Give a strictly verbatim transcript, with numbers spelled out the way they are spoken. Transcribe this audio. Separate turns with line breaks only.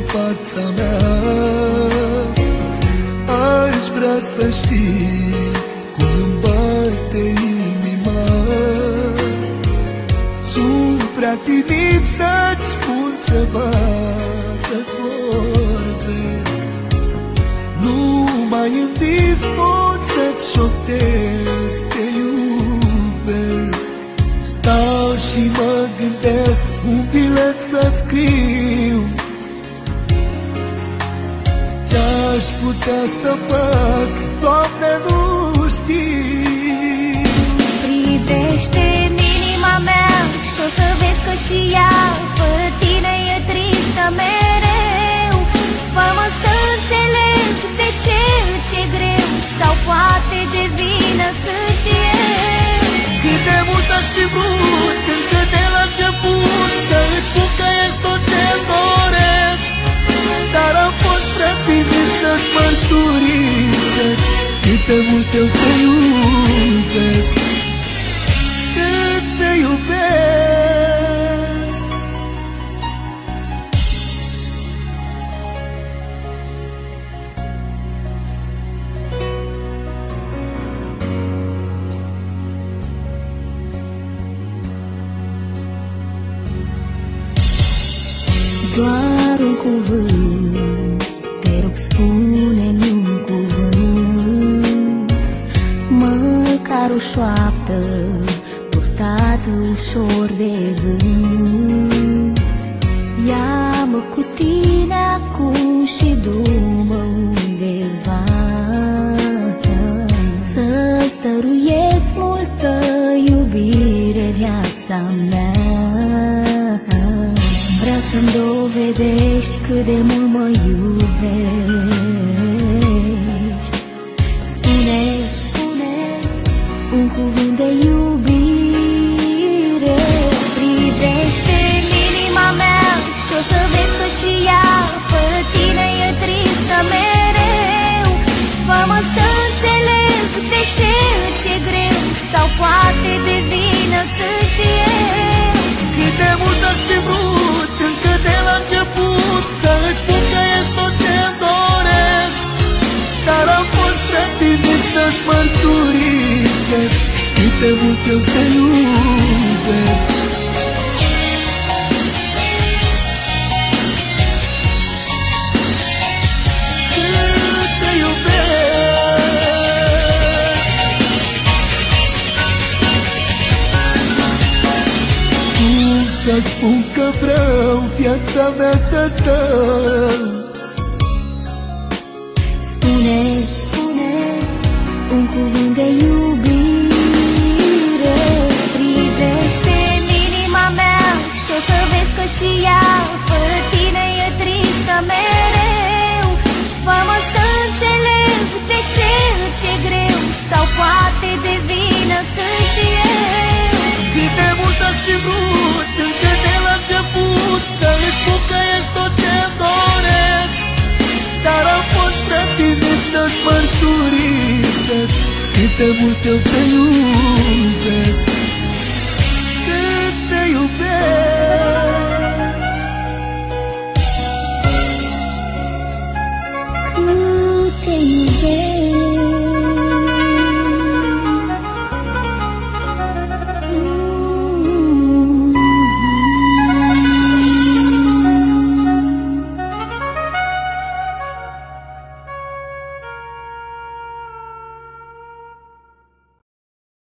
fața mea. Aș vrea să știi cum îmi bate inima. Sunt prea timid să-ți spun ceva, să-ți vorbesc. Numai în vis pot să-ți șoptesc, te iubesc. Stau și mă gândesc un bilet să scriu, ce-aș putea să fac, Doamne, nu știu.
Privește-n inima mea și-o să vezi că și ea fără tine e tristă mereu. Fă-mă să înțeleg de ce îți e greu, sau poate de vină sunt eu.
Cât de mult aș fi vrut încă de la început să-i spun că ești tot ce-mi doresc, dar am fost prea timid să-ți mărturisesc cât de mult eu te iubesc, cât te iubesc.
Doar un cuvânt, te rog, spune-mi un cuvânt, măcar o șoaptă purtată ușor de vânt. Ia-mă cu tine acum și du-mă undeva, să stăruiesc multă iubire viața mea. Vreau să-mi dovedești cât de mult mă iubești. Spune, spune un cuvânt de iubire. Privește-n inima mea și-o să vezi că și ea fără tine e tristă mereu. Fă-mă să înțeleg de ce îți e greu, sau poate de vină sunt eu.
Cât de mult aș fi vrut încă de la început să-i spun că ești tot ce-mi doresc, dar am fost prea timid să-ți mărturisesc cât de mult eu te iubesc. Cât te iubesc. Cum să-ți spun că vreau viața mea să-ți dau?
Spune, spune un cuvânt de iubire. Privește-n inima mea și-o să vezi că și ea fără tine e tristă mereu. Fă-mă să înțeleg de ce îți e greu, sau poate de vină sunt eu.
Cât de mult aș fi vrut încă de la început să-i spun că ești tot ce-mi doresc, dar am fost prea timid să-ți mărturisesc cât de mult eu te iubesc.